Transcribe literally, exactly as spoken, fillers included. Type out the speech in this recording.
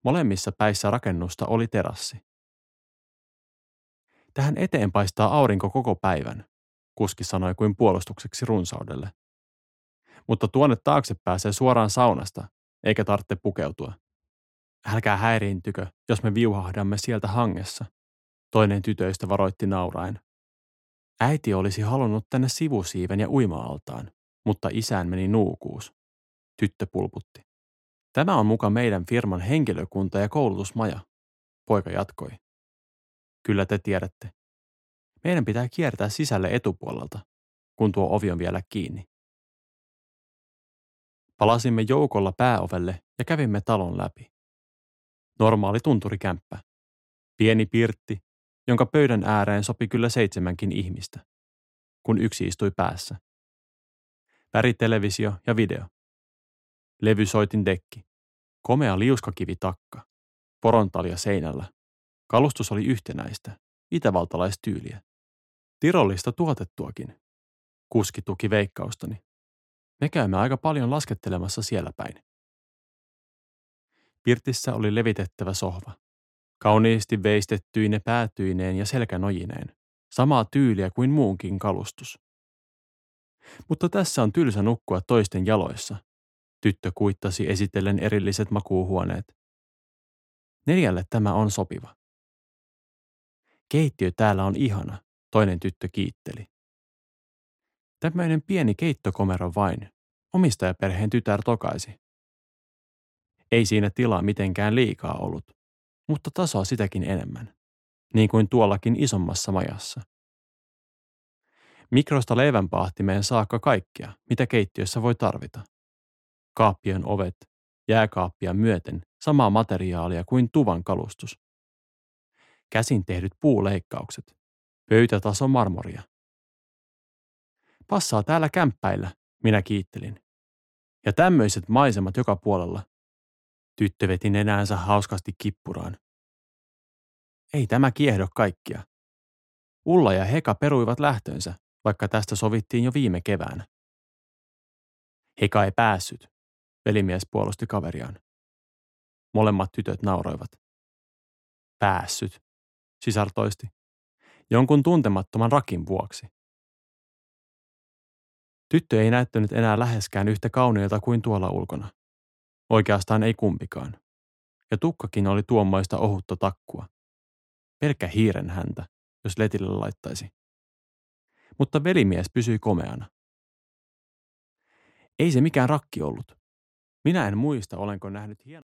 Molemmissa päissä rakennusta oli terassi. Tähän eteen paistaa aurinko koko päivän, kuski sanoi kuin puolustukseksi runsaudelle. Mutta tuonne taakse pääsee suoraan saunasta, eikä tarvitse pukeutua. Älkää häiriintykö, jos me viuhahdamme sieltä hangessa, toinen tytöistä varoitti nauraen. Äiti olisi halunnut tänne sivusiiven ja uima-altaan, mutta isään meni nuukuus. Tyttö pulputti. Tämä on muka meidän firman henkilökunta ja koulutusmaja, poika jatkoi. Kyllä te tiedätte. Meidän pitää kiertää sisälle etupuolelta, kun tuo ovi on vielä kiinni. Palasimme joukolla pääovelle ja kävimme talon läpi. Normaali tunturikämppä. Pieni pirtti, jonka pöydän ääreen sopi kyllä seitsemänkin ihmistä, kun yksi istui päässä. Väritelevisio ja video. Levysoitin dekki. Komea liuskakivitakka. Porontalja seinällä. Kalustus oli yhtenäistä, itävaltalaistyyliä. Tirollista tuotettuakin. Kuski tuki veikkaustani. Me käymme aika paljon laskettelemassa siellä päin. Pirtissä oli levitettävä sohva. Kauniisti veistettyine päätyineen ja selkänojineen. Samaa tyyliä kuin muunkin kalustus. Mutta tässä on tylsä nukkua toisten jaloissa. Tyttö kuittasi esitellen erilliset makuuhuoneet. Neljälle tämä on sopiva. Keittiö täällä on ihana, toinen tyttö kiitteli. Tämmöinen pieni keittokomero vain, omistajaperheen tytär tokaisi. Ei siinä tilaa mitenkään liikaa ollut, mutta tasoa sitäkin enemmän, niin kuin tuollakin isommassa majassa. Mikrosta leivänpaahtimeen saakka kaikkea, mitä keittiössä voi tarvita. Kaappien ovet, jääkaappia myöten samaa materiaalia kuin tuvan kalustus. Käsin tehdyt puuleikkaukset, pöytätaso marmoria. Passaa täällä kämppäillä, minä kiittelin. Ja tämmöiset maisemat joka puolella. Tyttö veti nenäänsä hauskasti kippuraan. Ei tämä kiehdo kaikkia. Ulla ja Heka peruivat lähtönsä, vaikka tästä sovittiin jo viime keväänä. Heka ei päässyt, velimies puolusti kaveriaan. Molemmat tytöt nauroivat. Päässyt, sisar toisti. Jonkun tuntemattoman rakin vuoksi. Tyttö ei näyttänyt enää läheskään yhtä kauniilta kuin tuolla ulkona. Oikeastaan ei kumpikaan. Ja tukkakin oli tuommoista ohutta takkua. Pelkkä hiiren häntä, jos letille laittaisi. Mutta velimies pysyi komeana. Ei se mikään rakki ollut. Minä en muista, olenko nähnyt hienon